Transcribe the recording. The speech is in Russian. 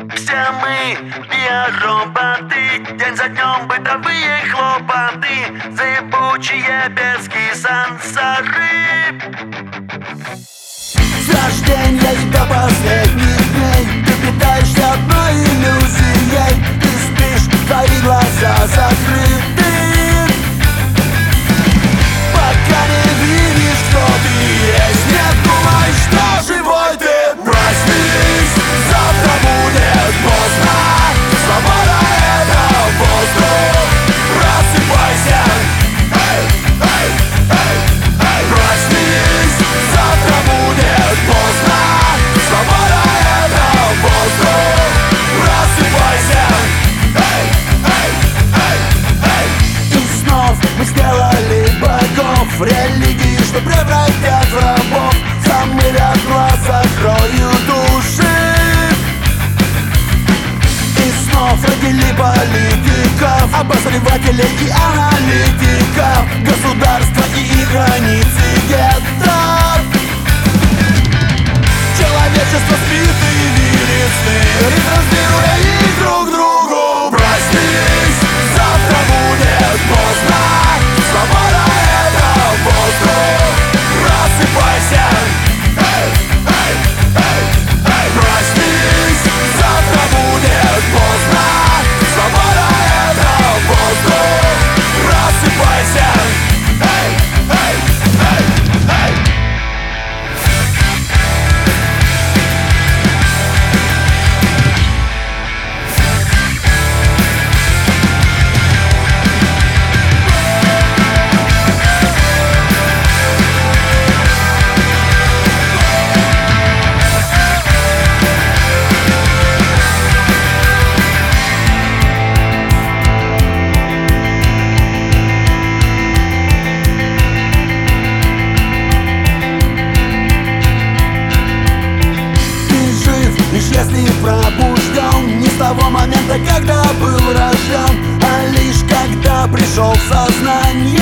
Все мы биороботы, день за днем бытовые хлопоты, зыбучие пески сансары. С рождения и до последних дней ты питаешься одной иллюзией. Ты спишь, твои глаза закрыты, пока не видишь, кто ты есть. Не думай, что живой ты. Проснись, завтра будет поздно. Свобода — это воздух. Просыпайся. Проснись, завтра будет поздно. Свобода — это воздух. Просыпайся. И снов мы сделали богов, религии, что превратят в рабов. Замылят глаз, закроют души. И снов родили политиков, обозревателей и аналитиков, государства и границы гетто. Человечество спит и видит сны, ретранслируя их друг другу. Проснись, завтра будет поздно. Свобода — это воздух. Просыпайся. Проснись, завтра будет поздно. Свобода — это воздух. Просыпайся. Если пробужден не с того момента, когда был рожден, а лишь когда пришел в сознание.